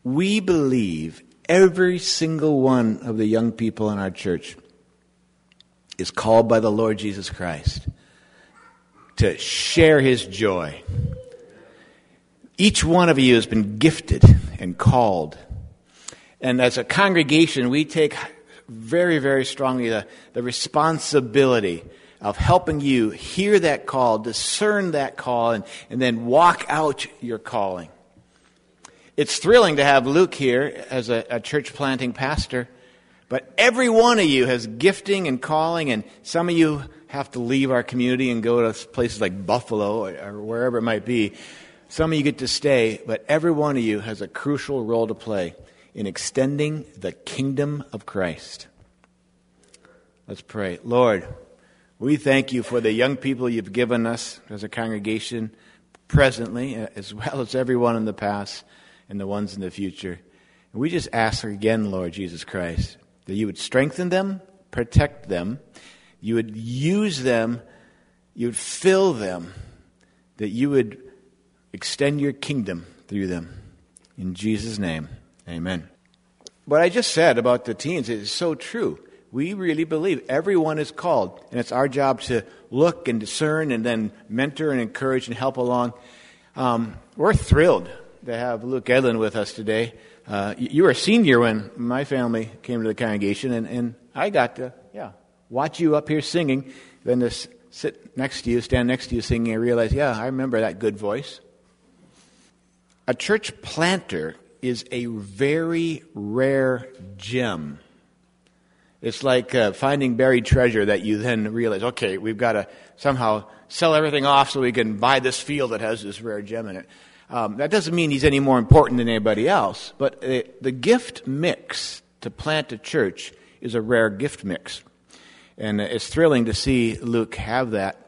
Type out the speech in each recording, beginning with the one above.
we believe every single one of the young people in our church is called by the Lord Jesus Christ to share His joy. Each one of you has been gifted and called. And as a congregation, we take very, very strongly the responsibility of helping you hear that call, discern that call, and then walk out your calling. It's thrilling to have Luke here as a church planting pastor, but every one of you has gifting and calling, and some of you have to leave our community and go to places like Buffalo or wherever it might be. Some of you get to stay, but every one of you has a crucial role to play in extending the kingdom of Christ. Let's pray. Lord, we thank you for the young people you've given us as a congregation presently, as well as everyone in the past and the ones in the future. And we just ask again, Lord Jesus Christ, that you would strengthen them, protect them, you would use them, you would fill them, that you would extend your kingdom through them. In Jesus' name, amen. What I just said about the teens is so true. We really believe everyone is called, and it's our job to look and discern and then mentor and encourage and help along. We're thrilled to have Luke Edlin with us today. You were a senior when my family came to the congregation, and I got to watch you up here singing, then to stand next to you singing, and realize, I remember that good voice. A church planter is a very rare gem. It's like finding buried treasure that you then realize, okay, we've got to somehow sell everything off so we can buy this field that has this rare gem in it. That doesn't mean he's any more important than anybody else, but the gift mix to plant a church is a rare gift mix. And it's thrilling to see Luke have that.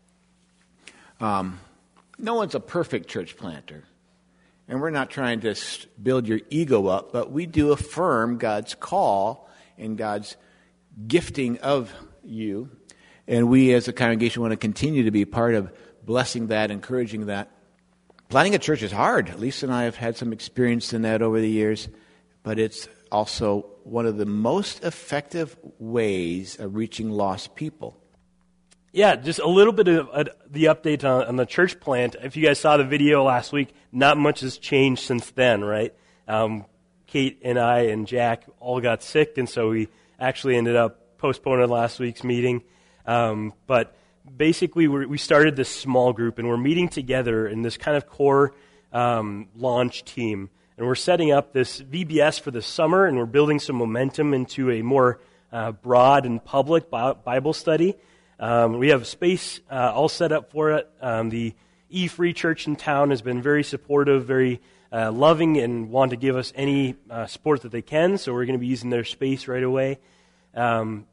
No one's a perfect church planter. And we're not trying to build your ego up, but we do affirm God's call and God's gifting of you. And we as a congregation want to continue to be part of blessing that, encouraging that. Planting a church is hard. Lisa and I have had some experience in that over the years, but it's also one of the most effective ways of reaching lost people. Yeah, just a little bit of the update on the church plant. If you guys saw the video last week, not much has changed since then, right? Kate and I and Jack all got sick, and so we actually ended up postponing last week's meeting. But basically, we started this small group, and we're meeting together in this kind of core launch team. And we're setting up this VBS for the summer, and we're building some momentum into a more broad and public Bible study. We have space all set up for it. The E-Free Church in town has been very supportive, very loving, and want to give us any support that they can. So we're going to be using their space right away. Right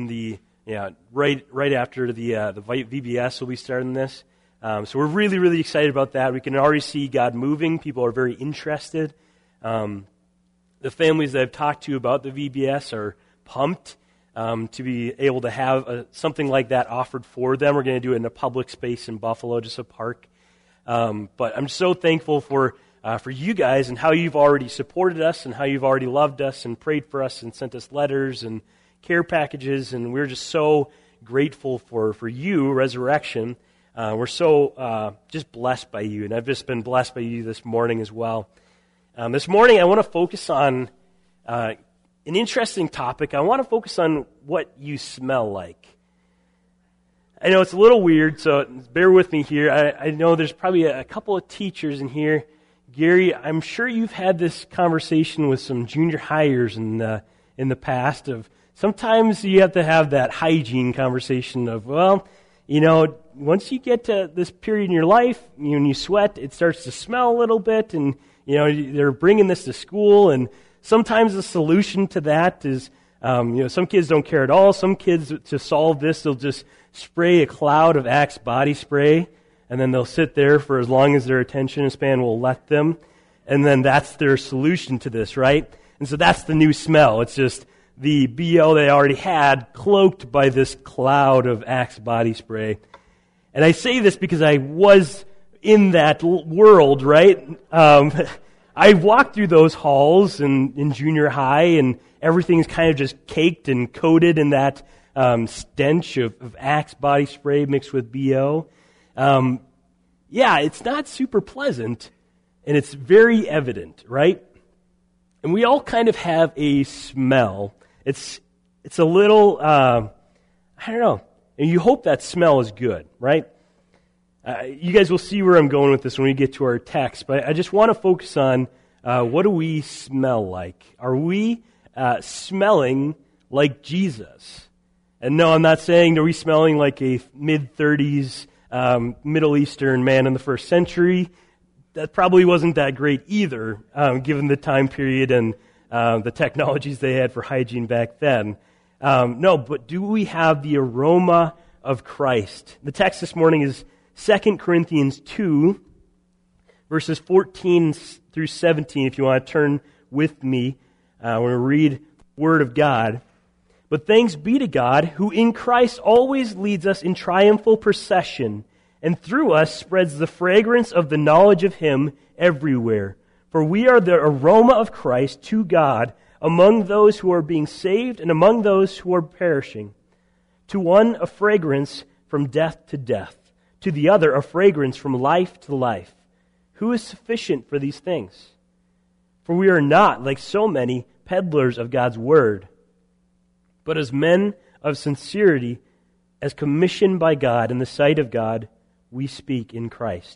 after the VBS, we'll be starting this. So we're really, really excited about that. We can already see God moving. People are very interested. The families that I've talked to about the VBS are pumped. To be able to have something like that offered for them. We're going to do it in a public space in Buffalo, just a park. But I'm so thankful for you guys and how you've already supported us and how you've already loved us and prayed for us and sent us letters and care packages. And we're just so grateful for you, Resurrection. We're so just blessed by you. And I've just been blessed by you this morning as well. This morning I want to focus on an interesting topic. I want to focus on what you smell like. I know it's a little weird, so bear with me here. I know there's probably a couple of teachers in here. Gary, I'm sure you've had this conversation with some junior hires in the past of sometimes you have to have that hygiene conversation of, once you get to this period in your life, when you sweat, it starts to smell a little bit, and, they're bringing this to school, and sometimes the solution to that is, some kids don't care at all. Some kids, to solve this, they'll just spray a cloud of Axe body spray, and then they'll sit there for as long as their attention span will let them, and then that's their solution to this, right? And so that's the new smell. It's just the BO they already had cloaked by this cloud of Axe body spray. And I say this because I was in that world, right? I walked through those halls in junior high, and everything's kind of just caked and coated in that stench of Axe body spray mixed with BO. Yeah, it's not super pleasant, and it's very evident, right? And we all kind of have a smell. It's a little, I don't know. And you hope that smell is good, right? You guys will see where I'm going with this when we get to our text, but I just want to focus on what do we smell like? Are we smelling like Jesus? And no, I'm not saying are we smelling like a mid-30s Middle Eastern man in the first century. That probably wasn't that great either, given the time period and the technologies they had for hygiene back then. No, but do we have the aroma of Christ? The text this morning is 2 Corinthians 2, verses 14 through 17, if you want to turn with me. We're going to read the Word of God. But thanks be to God, who in Christ always leads us in triumphal procession, and through us spreads the fragrance of the knowledge of Him everywhere. For we are the aroma of Christ to God among those who are being saved and among those who are perishing. To one, a fragrance from death to death. To the other, a fragrance from life to life. Who is sufficient for these things? For we are not, like so many, peddlers of God's word, but as men of sincerity, as commissioned by God in the sight of God, we speak in Christ.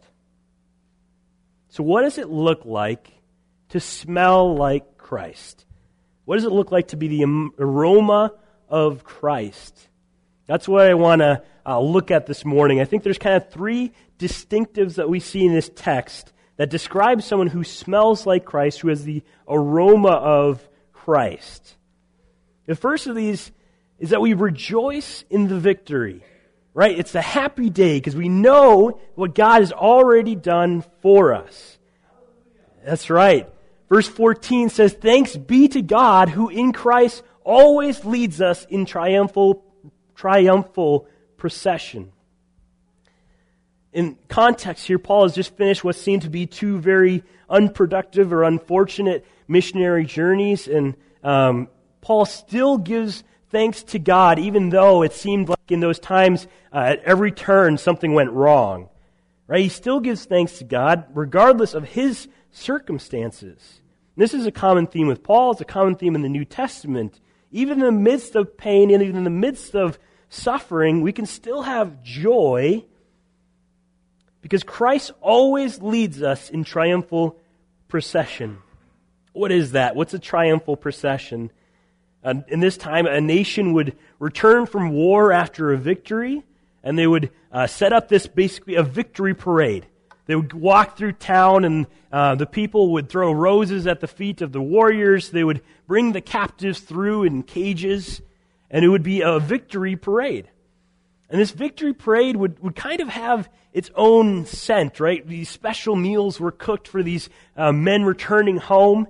So what does it look like to smell like Christ? What does it look like to be the aroma of Christ? That's what I want to look at this morning. I think there's kind of three distinctives that we see in this text that describe someone who smells like Christ, who has the aroma of Christ. The first of these is that we rejoice in the victory, right? It's a happy day because we know what God has already done for us. That's right. Verse 14 says, "Thanks be to God who in Christ always leads us in triumphal procession." In context here, Paul has just finished what seemed to be two very unproductive or unfortunate missionary journeys, and Paul still gives thanks to God, even though it seemed like in those times, at every turn, something went wrong. Right? He still gives thanks to God, regardless of his circumstances. And this is a common theme with Paul. It's a common theme in the New Testament. Even in the midst of pain, and even in the midst of suffering, we can still have joy because Christ always leads us in triumphal procession. What is that? What's a triumphal procession? In this time, a nation would return from war after a victory, and they would set up this basically a victory parade. They would walk through town, and the people would throw roses at the feet of the warriors. They would bring the captives through in cages, and it would be a victory parade. And this victory parade would kind of have its own scent, right? These special meals were cooked for these men returning home.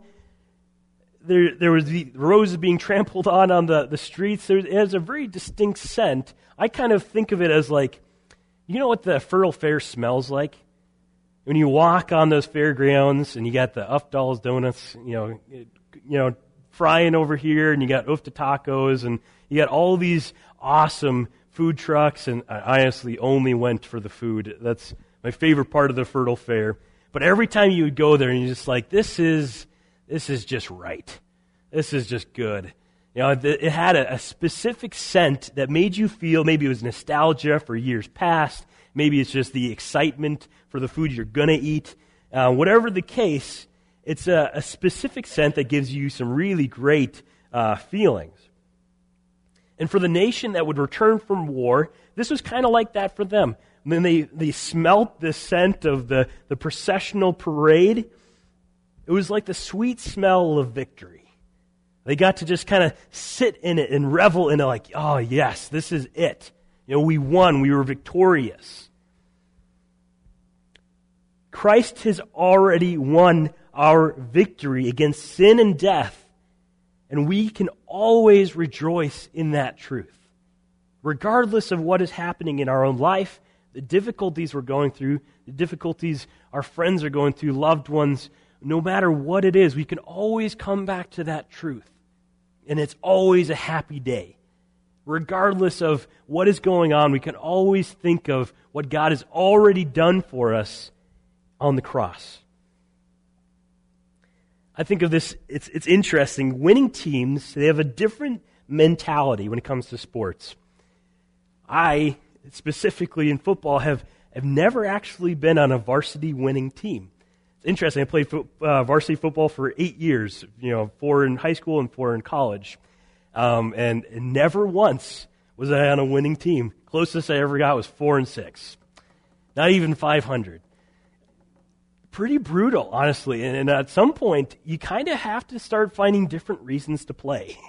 There was the roses being trampled on the streets. It has a very distinct scent. I kind of think of it as like, you know what the Fertile Fair smells like? When you walk on those fairgrounds and you got the Ufdal's donuts, you know, frying over here, and you got Ufta tacos, and you got all these awesome food trucks, and I honestly only went for the food. That's my favorite part of the Fertile Fair. But every time you would go there, and you're just like, this is just right. This is just good. You know, it had a specific scent that made you feel, maybe it was nostalgia for years past, maybe it's just the excitement for the food you're going to eat. Whatever the case, it's a specific scent that gives you some really great feelings. And for the nation that would return from war, this was kind of like that for them. And then they smelt the scent of the processional parade. It was like the sweet smell of victory. They got to just kind of sit in it and revel in it like, oh yes, this is it. You know, we won, we were victorious. Christ has already won our victory against sin and death, and we can always rejoice in that truth. Regardless of what is happening in our own life, the difficulties we're going through, the difficulties our friends are going through, loved ones, no matter what it is, we can always come back to that truth. And it's always a happy day. Regardless of what is going on, we can always think of what God has already done for us on the cross. I think of this, it's interesting. Winning teams, they have a different mentality when it comes to sports. I, specifically in football, have never actually been on a varsity winning team. It's interesting. I played varsity football for 8 years, 4 in high school and 4 in college. And never once was I on a winning team. Closest I ever got was 4-6. Not even 500. Pretty brutal, honestly. And at some point, you kind of have to start finding different reasons to play.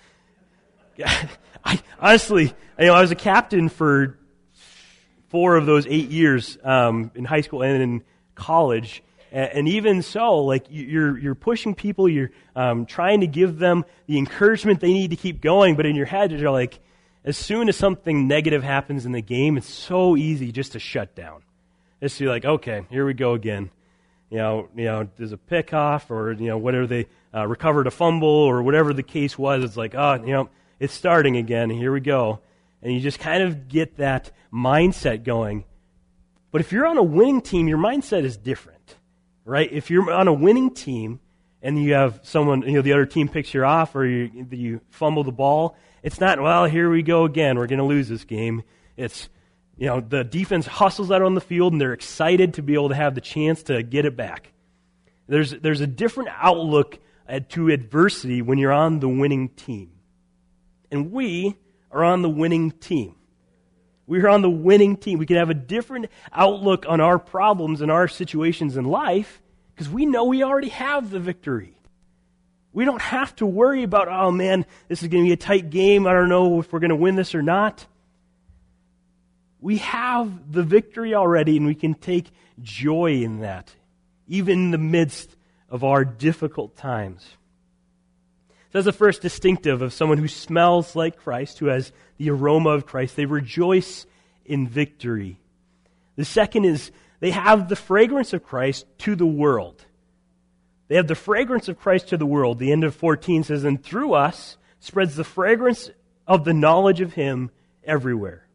I was a captain for 4 of those 8 years in high school and in college. And even so, like you're pushing people, you're trying to give them the encouragement they need to keep going. But in your head, you're like, as soon as something negative happens in the game, it's so easy just to shut down. Just to be like, okay, here we go again. There's a pick off, or whatever they recovered a fumble, or whatever the case was. It's like, it's starting again. Here we go, and you just kind of get that mindset going. But if you're on a winning team, your mindset is different. Right? If you're on a winning team and you have someone, the other team picks you off, or you fumble the ball, it's not, well, here we go again, we're going to lose this game. It's, the defense hustles out on the field and they're excited to be able to have the chance to get it back. There's a different outlook to adversity when you're on the winning team. And we are on the winning team. We're on the winning team. We can have a different outlook on our problems and our situations in life because we know we already have the victory. We don't have to worry about, oh man, this is going to be a tight game. I don't know if we're going to win this or not. We have the victory already, and we can take joy in that, even in the midst of our difficult times. So that's the first distinctive of someone who smells like Christ, who has the aroma of Christ. They rejoice in victory. The second is they have the fragrance of Christ to the world. They have the fragrance of Christ to the world. The end of 14 says, and through us spreads the fragrance of the knowledge of Him everywhere.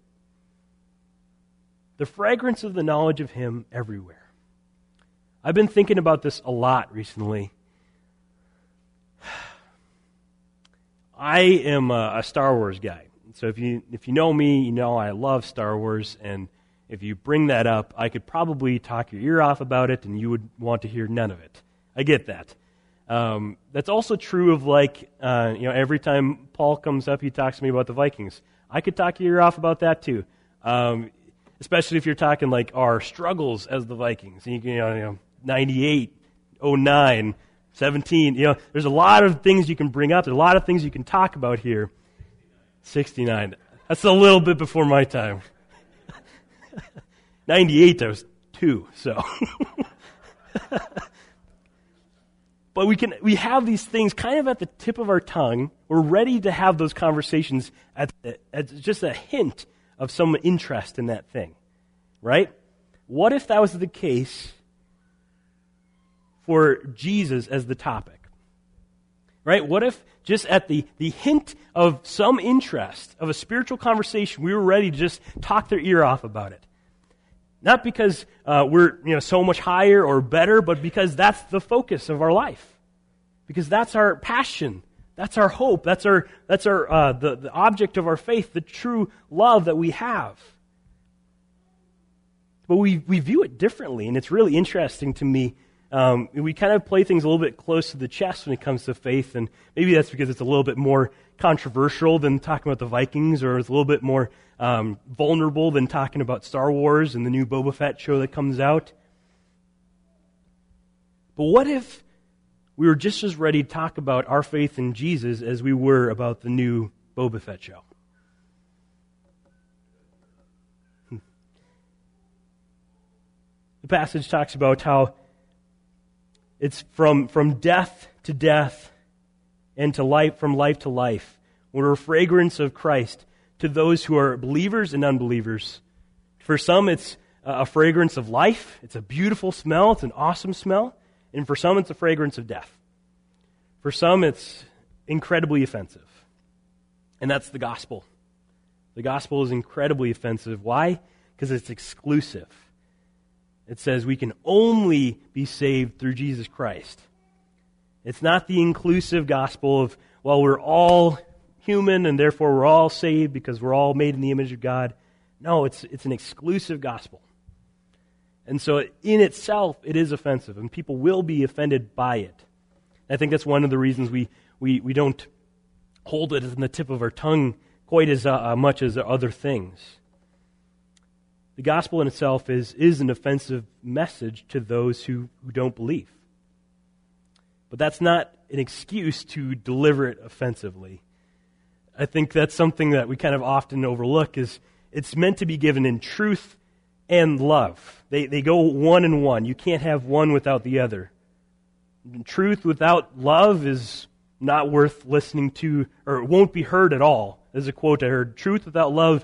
The fragrance of the knowledge of Him everywhere. I've been thinking about this a lot recently. I am a Star Wars guy. So if you know me, you know I love Star Wars, and if you bring that up, I could probably talk your ear off about it, and you would want to hear none of it. I get that. That's also true of every time Paul comes up, he talks to me about the Vikings. I could talk your ear off about that too, especially if you're talking like our struggles as the Vikings. 98, 09. 17, there's a lot of things you can bring up. There's a lot of things you can talk about here. 69. That's a little bit before my time. 98, I was 2, so. But we have these things kind of at the tip of our tongue. We're ready to have those conversations at just a hint of some interest in that thing, right? What if that was the case for Jesus as the topic? Right? What if just at the hint of some interest, of a spiritual conversation, we were ready to just talk their ear off about it? Not because we're so much higher or better, but because that's the focus of our life. Because that's our passion. That's our hope. That's the object of our faith, the true love that we have. But we view it differently, and it's really interesting to me. We kind of play things a little bit close to the chest when it comes to faith, and maybe that's because it's a little bit more controversial than talking about the Vikings, or it's a little bit more vulnerable than talking about Star Wars and the new Boba Fett show that comes out. But what if we were just as ready to talk about our faith in Jesus as we were about the new Boba Fett show? The passage talks about how it's from death to death and to life, from life to life. We're a fragrance of Christ to those who are believers and unbelievers. For some, it's a fragrance of life. It's a beautiful smell. It's an awesome smell. And for some, it's a fragrance of death. For some, it's incredibly offensive. And that's the gospel. The gospel is incredibly offensive. Why? Because it's exclusive. It says we can only be saved through Jesus Christ. It's not the inclusive gospel of, well, we're all human and therefore we're all saved because we're all made in the image of God. No, it's an exclusive gospel. And so in itself, it is offensive, and people will be offended by it. I think that's one of the reasons we don't hold it on the tip of our tongue quite as much as other things. The gospel in itself is an offensive message to those who don't believe. But that's not an excuse to deliver it offensively. I think that's something that we kind of often overlook, is it's meant to be given in truth and love. They go one and one. You can't have one without the other. Truth without love is not worth listening to, or it won't be heard at all. There's a quote I heard, truth without love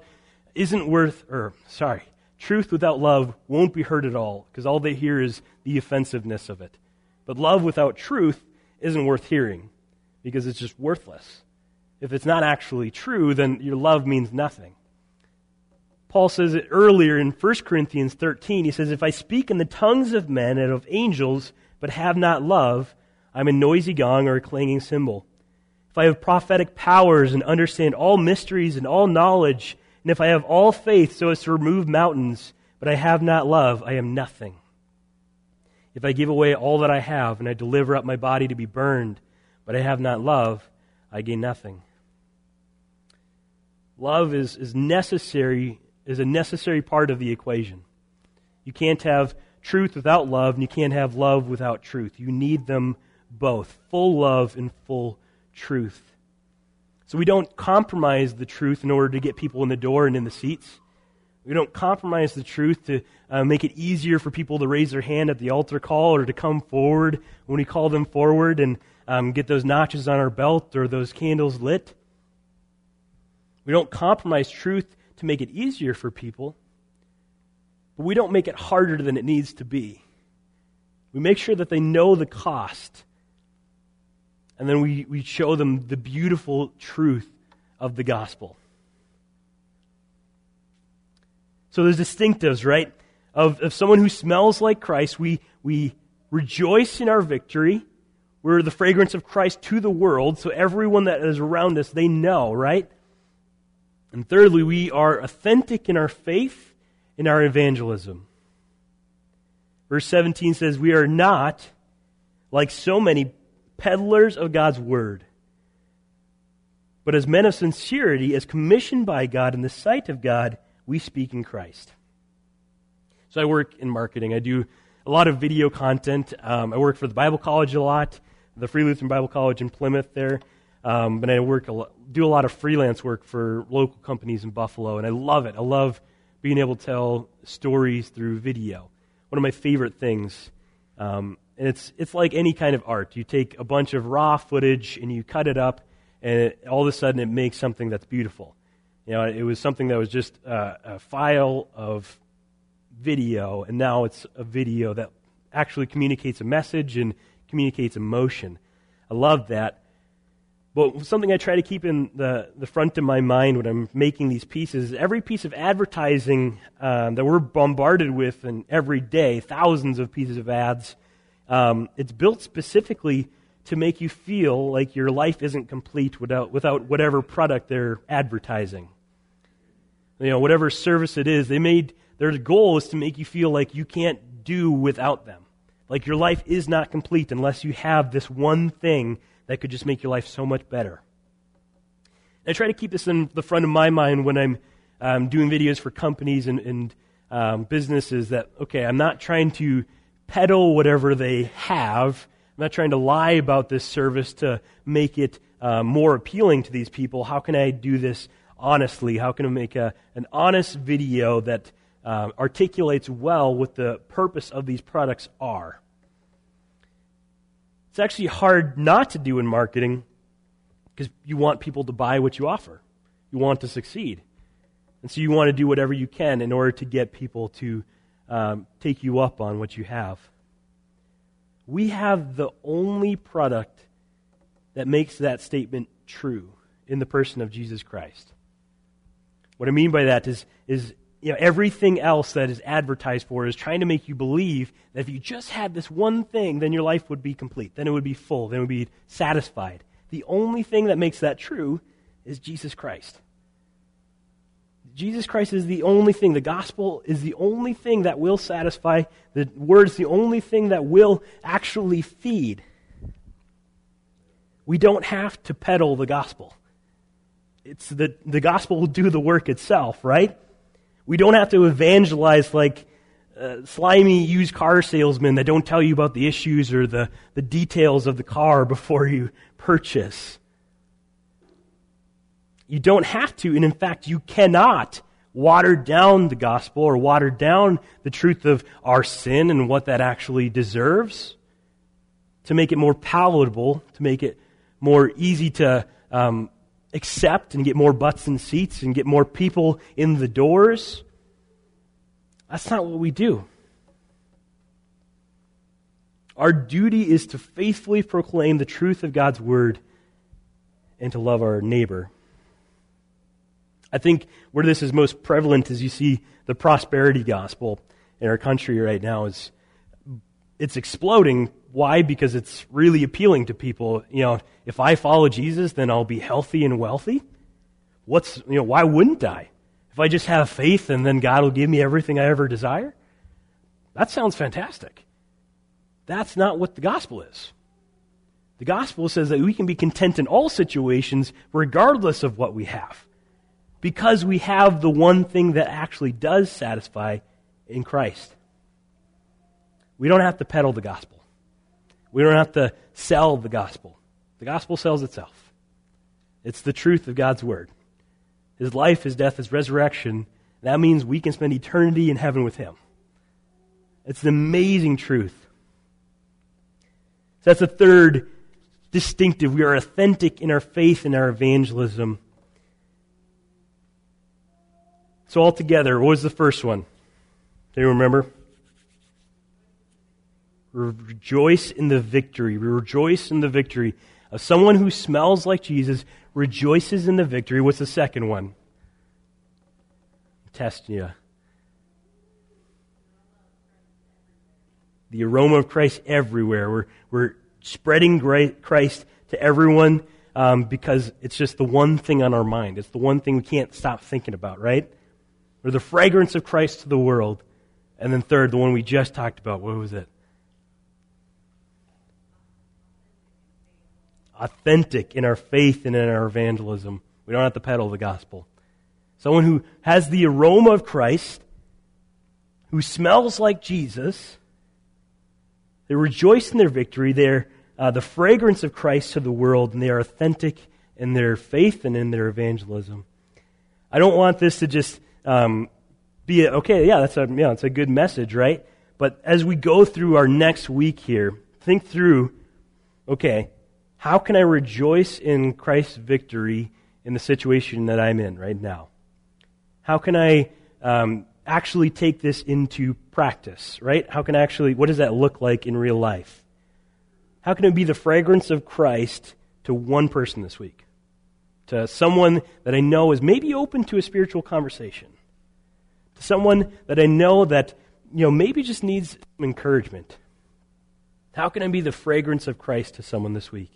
truth without love won't be heard at all, because all they hear is the offensiveness of it. But love without truth isn't worth hearing, because it's just worthless. If it's not actually true, then your love means nothing. Paul says it earlier in 1 Corinthians 13. He says, if I speak in the tongues of men and of angels, but have not love, I'm a noisy gong or a clanging cymbal. If I have prophetic powers and understand all mysteries and all knowledge, and if I have all faith so as to remove mountains, but I have not love, I am nothing. If I give away all that I have, and I deliver up my body to be burned, but I have not love, I gain nothing. Love is a necessary part of the equation. You can't have truth without love, and you can't have love without truth. You need them both, full love and full truth. So we don't compromise the truth in order to get people in the door and in the seats. We don't compromise the truth to make it easier for people to raise their hand at the altar call or to come forward when we call them forward and get those notches on our belt or those candles lit. We don't compromise truth to make it easier for people, but we don't make it harder than it needs to be. We make sure that they know the cost, and then we show them the beautiful truth of the gospel. So there's distinctives, right? Of someone who smells like Christ. We rejoice in our victory. We're the fragrance of Christ to the world, so everyone that is around us, they know, right? And thirdly, we are authentic in our faith, in our evangelism. Verse 17 says, we are not like so many peddlers of God's word, but as men of sincerity, as commissioned by God in the sight of God, we speak in Christ. So I work in marketing. I do a lot of video content. I work for the Bible College a lot, the Free Lutheran Bible College in Plymouth there. But I do a lot of freelance work for local companies in Buffalo, and I love it. I love being able to tell stories through video. One of my favorite things. And it's like any kind of art. You take a bunch of raw footage and you cut it up, and all of a sudden it makes something that's beautiful. You know, it was something that was just a file of video, and now it's a video that actually communicates a message and communicates emotion. I love that. But something I try to keep in the front of my mind when I'm making these pieces, every piece of advertising that we're bombarded with and every day, thousands of pieces of ads, it's built specifically to make you feel like your life isn't complete without whatever product they're advertising. You know, whatever service it is, their goal is to make you feel like you can't do without them. Like your life is not complete unless you have this one thing that could just make your life so much better. And I try to keep this in the front of my mind when I'm doing videos for companies and businesses that, okay, I'm not trying to peddle whatever they have. I'm not trying to lie about this service to make it more appealing to these people. How can I do this honestly? How can I make an honest video that articulates well what the purpose of these products are? It's actually hard not to do in marketing because you want people to buy what you offer. You want to succeed. And so you want to do whatever you can in order to get people to take you up on what you have. We have the only product that makes that statement true in the person of Jesus Christ. What I mean by that is everything else that is advertised for is trying to make you believe that if you just had this one thing, then your life would be complete, then it would be full, then it would be satisfied. The only thing that makes that true is Jesus Christ. Jesus Christ is the only thing. The gospel is the only thing that will satisfy. The word is the only thing that will actually feed. We don't have to peddle the gospel. It's the gospel will do the work itself, right? We don't have to evangelize like slimy used car salesmen that don't tell you about the issues or the details of the car before you purchase. You don't have to, and in fact, you cannot water down the gospel or water down the truth of our sin and what that actually deserves to make it more palatable, to make it more easy to accept and get more butts in seats and get more people in the doors. That's not what we do. Our duty is to faithfully proclaim the truth of God's word and to love our neighbor. I think where this is most prevalent is you see the prosperity gospel in our country right now is it's exploding. Why? Because it's really appealing to people. If I follow Jesus, then I'll be healthy and wealthy. Why wouldn't I? If I just have faith and then God will give me everything I ever desire? That sounds fantastic. That's not what the gospel is. The gospel says that we can be content in all situations regardless of what we have, because we have the one thing that actually does satisfy in Christ. We don't have to peddle the gospel. We don't have to sell the gospel. The gospel sells itself. It's the truth of God's word. His life, His death, His resurrection. That means we can spend eternity in heaven with Him. It's an amazing truth. So that's the third distinctive. We are authentic in our faith and our evangelism. So altogether, what was the first one? Do you remember? We rejoice in the victory. We rejoice in the victory of someone who smells like Jesus, rejoices in the victory. What's the second one? I'm testing you. The aroma of Christ everywhere. We're spreading Christ to everyone because it's just the one thing on our mind. It's the one thing we can't stop thinking about, right? Or the fragrance of Christ to the world. And then third, the one we just talked about. What was it? Authentic in our faith and in our evangelism. We don't have to peddle the gospel. Someone who has the aroma of Christ, who smells like Jesus. They rejoice in their victory. They're the fragrance of Christ to the world, and they are authentic in their faith and in their evangelism. I don't want this to just be it's a good message, right? But as we go through our next week here, think through, okay, how can I rejoice in Christ's victory in the situation that I'm in right now? How can I actually take this into practice, right? What does that look like in real life? How can it be the fragrance of Christ to one person this week? To someone that I know is maybe open to a spiritual conversation. To someone that I know that, maybe just needs some encouragement. How can I be the fragrance of Christ to someone this week?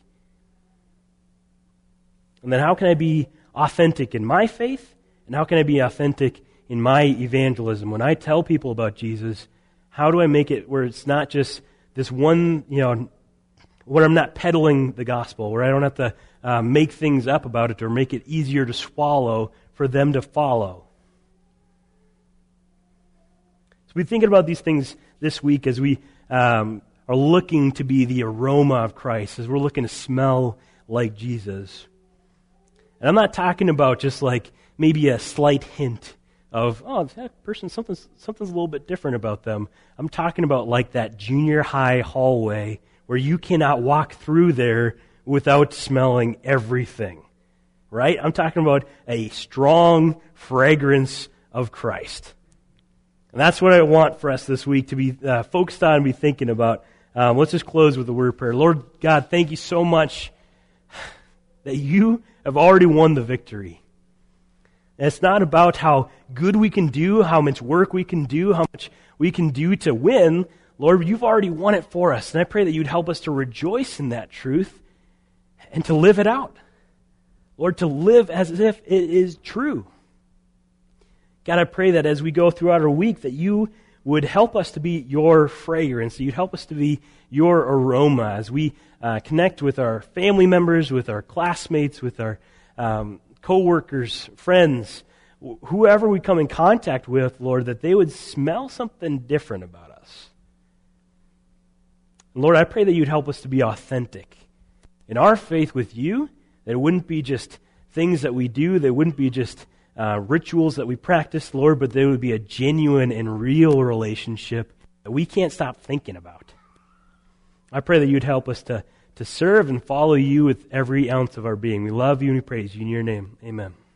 And then how can I be authentic in my faith? And how can I be authentic in my evangelism? When I tell people about Jesus, how do I make it where it's not just this one, where I'm not peddling the gospel, where I don't have to make things up about it or make it easier to swallow for them to follow? So we're thinking about these things this week as we are looking to be the aroma of Christ, as we're looking to smell like Jesus. And I'm not talking about just like maybe a slight hint of, that person, something's a little bit different about them. I'm talking about like that junior high hallway where you cannot walk through there without smelling everything, right? I'm talking about a strong fragrance of Christ. And that's what I want for us this week to be focused on and be thinking about Let's just close with a word of prayer. Lord God, thank you so much that you have already won the victory. And it's not about how good we can do, how much work we can do, how much we can do to win. Lord, you've already won it for us. And I pray that you'd help us to rejoice in that truth and to live it out. Lord, to live as if it is true. God, I pray that as we go throughout our week, that you would help us to be your fragrance, that you'd help us to be your aroma as we connect with our family members, with our classmates, with our co-workers, friends, whoever we come in contact with, Lord, that they would smell something different about us. And Lord, I pray that you'd help us to be authentic in our faith with you, that it wouldn't be just things that we do, they wouldn't be just rituals that we practice, Lord, but there would be a genuine and real relationship that we can't stop thinking about. I pray that you'd help us to serve and follow you with every ounce of our being. We love you and we praise you in your name. Amen.